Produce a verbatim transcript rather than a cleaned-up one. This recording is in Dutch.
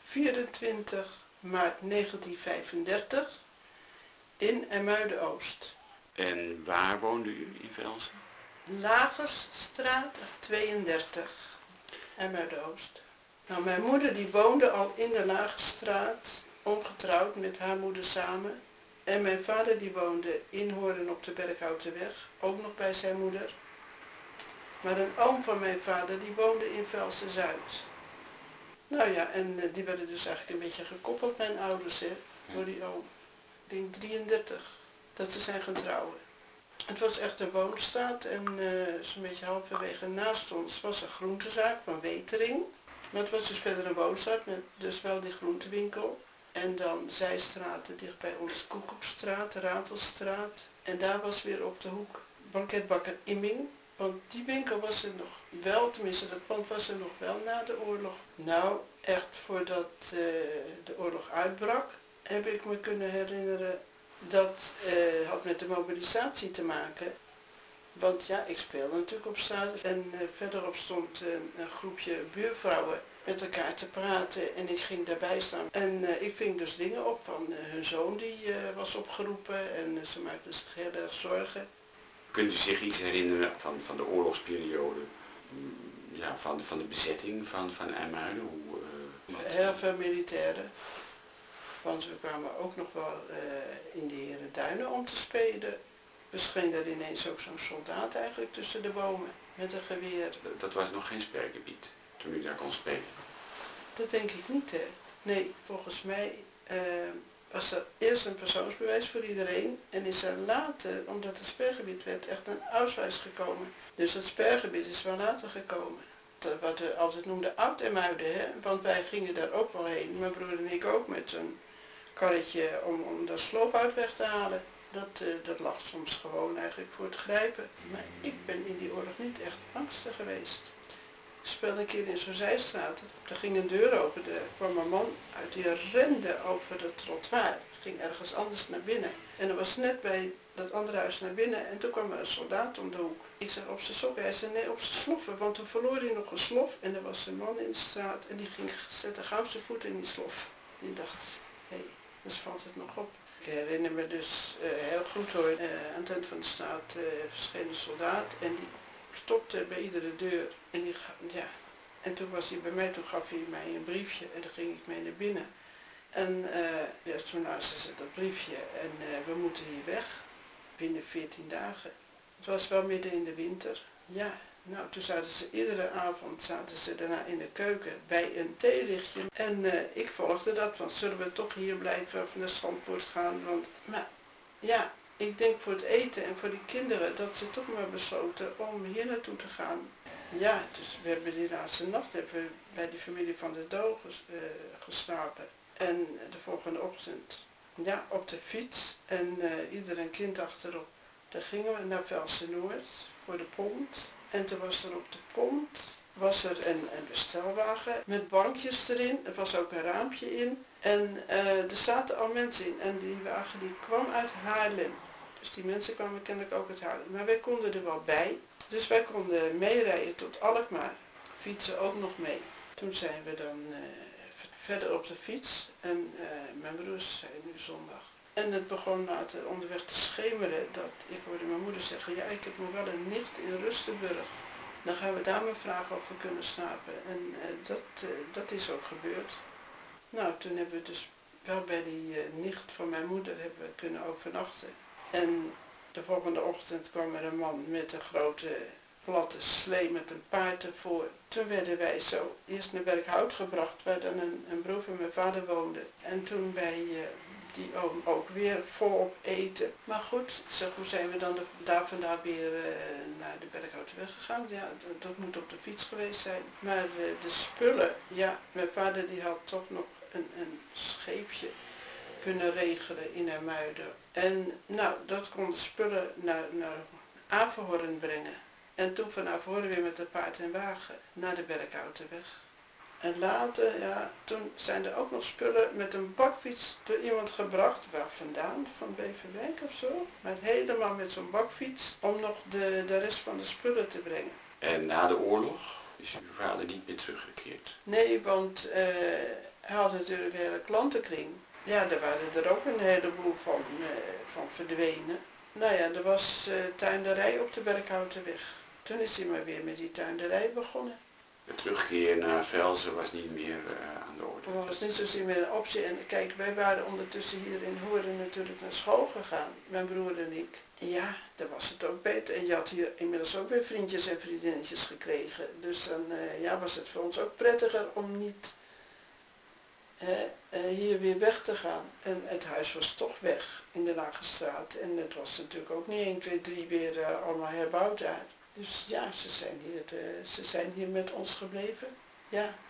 vierentwintig maart negentien vijfendertig in IJmuiden-Oost. En waar woonde u in Velsen? Lagersstraat tweeëndertig, IJmuiden-Oost. Nou, mijn moeder die woonde al in de Lagersstraat, ongetrouwd met haar moeder samen. En mijn vader die woonde in Hoorn op de Berkhoutenweg, ook nog bij zijn moeder. Maar een oom van mijn vader die woonde in Velsen-Zuid. Nou ja, en uh, die werden dus eigenlijk een beetje gekoppeld, mijn ouders, hè, door die oom. Ik denk drieëndertig, dat ze zijn gaan trouwen. Het was echt een woonstraat en uh, zo'n beetje halverwege naast ons was een groentezaak van Wetering. Maar het was dus verder een woonstraat met dus wel die groentewinkel. En dan zijstraten dicht bij ons, Koekoekstraat, Ratelstraat. En daar was weer op de hoek banketbakker Imming. Want die winkel was er nog wel, tenminste dat pand was er nog wel na de oorlog. Nou, echt voordat uh, de oorlog uitbrak, heb ik me kunnen herinneren, dat uh, had met de mobilisatie te maken. Want ja, ik speelde natuurlijk op straat en uh, verderop stond uh, een groepje buurvrouwen met elkaar te praten en ik ging daarbij staan. En uh, ik ving dus dingen op van uh, hun zoon die uh, was opgeroepen en uh, ze maakten zich heel erg zorgen. Kunt u zich iets herinneren van, van de oorlogsperiode, ja, van, van de bezetting van, van IJmuiden? Hoe, uh, Heel veel militairen, want we kwamen ook nog wel uh, in de Herenduinen om te spelen. Verscheen er ineens ook zo'n soldaat eigenlijk tussen de bomen met een geweer. Dat was nog geen spergebied toen u daar kon spelen? Dat denk ik niet, hè. Nee, volgens mij uh, was er eerst een persoonsbewijs voor iedereen en is er later, omdat het spergebied werd, echt een auswijs gekomen. Dus het spergebied is wel later gekomen. Wat we altijd noemden Oud-IJmuiden, hè, want wij gingen daar ook wel heen. Mijn broer en ik ook met zo'n karretje om, om de sloop uit weg te halen. Dat, uh, dat lag soms gewoon eigenlijk voor het grijpen. Maar ik ben in die oorlog niet echt angstig geweest. Ik speelde een keer in zo'n zijstraat. Er ging een deur open, er kwam een man uit die rende over het trottoir. Ging ergens anders naar binnen. En er was net bij dat andere huis naar binnen en toen kwam er een soldaat om de hoek. Ik zeg op zijn sokken, hij zei nee op zijn sloffen, want toen verloor hij nog een slof en er was een man in de straat en die ging zette gauw zijn voet in die slof. Die dacht, hé, hey, dus valt het nog op. Ik herinner me dus uh, heel goed hoor, uh, aan het eind van de straat uh, verscheen een soldaat en die stopte bij iedere deur en die, ja, en toen was hij bij mij, toen gaf hij mij een briefje en dan ging ik mee naar binnen. En uh, ja, toen lazen ze dat briefje en uh, we moeten hier weg, binnen veertien dagen. Het was wel midden in de winter. Ja, nou toen zaten ze iedere avond, zaten ze daarna in de keuken bij een theelichtje. En uh, ik volgde dat, want zullen we toch hier blijven of naar Zandpoort gaan, want, maar ja, ik denk voor het eten en voor die kinderen dat ze toch maar besloten om hier naartoe te gaan. Ja, dus we hebben die laatste nacht hebben we bij de familie van de Doo ges, uh, geslapen. En de volgende ochtend, ja, op de fiets en uh, ieder een kind achterop. Dan gingen we naar Velsen-Noord voor de pont. En toen was er op de pont, was er een, een bestelwagen met bankjes erin. Er was ook een raampje in. En uh, er zaten al mensen in en die wagen die kwam uit Haarlem. Dus die mensen kwamen kennelijk ook uit Haarlem. Maar wij konden er wel bij. Dus wij konden meerijden tot Alkmaar. Fietsen ook nog mee. Toen zijn we dan uh, verder op de fiets. En uh, mijn broers zei nu zondag. En het begon later onderweg te schemeren. Dat ik hoorde mijn moeder zeggen, ja ik heb nog wel een nicht in Rustenburg. Dan gaan we daar maar vragen of we kunnen slapen. En uh, dat, uh, dat is ook gebeurd. Nou, toen hebben we dus wel bij die uh, nicht van mijn moeder hebben we kunnen overnachten. En de volgende ochtend kwam er een man met een grote platte slee met een paard ervoor. Toen werden wij zo eerst naar Berkhout gebracht, waar dan een, een broer van mijn vader woonde. En toen bij uh, die oom ook weer volop eten. Maar goed, zeg, hoe zijn we dan de, daar vandaan weer uh, naar de Berkhoutenweg gegaan? Ja, dat, dat moet op de fiets geweest zijn. Maar uh, de spullen, ja, mijn vader die had toch nog een, een scheepje kunnen regelen in IJmuiden. En nou, dat kon de spullen naar, naar Averhoorn brengen. En toen van Averhoorn weer met de paard en wagen naar de Berkhoutenweg. En later, ja, toen zijn er ook nog spullen met een bakfiets door iemand gebracht. Waar vandaan? Van Beverwijk of zo. Maar helemaal met zo'n bakfiets om nog de, de rest van de spullen te brengen. En na de oorlog is uw vader niet meer teruggekeerd? Nee, want uh, hij had natuurlijk een hele klantenkring. Ja, daar waren er ook een heleboel van, uh, van verdwenen. Nou ja, er was uh, tuinderij op de Berkhoutenweg. Toen is hij maar weer met die tuinderij begonnen. De terugkeer naar Velzen was niet meer uh, aan de orde. Dat was niet zozeer meer een optie. En kijk, wij waren ondertussen hier in Horen natuurlijk naar school gegaan, mijn broer en ik. Ja, dan was het ook beter. En je had hier inmiddels ook weer vriendjes en vriendinnetjes gekregen. Dus dan uh, ja, was het voor ons ook prettiger om niet hè, uh, hier weer weg te gaan. En het huis was toch weg in de Lage Straat. En het was natuurlijk ook niet één, twee, drie weer uh, allemaal herbouwd daar. Dus ja, ze zijn hier, uh, ze zijn hier met ons gebleven. Ja.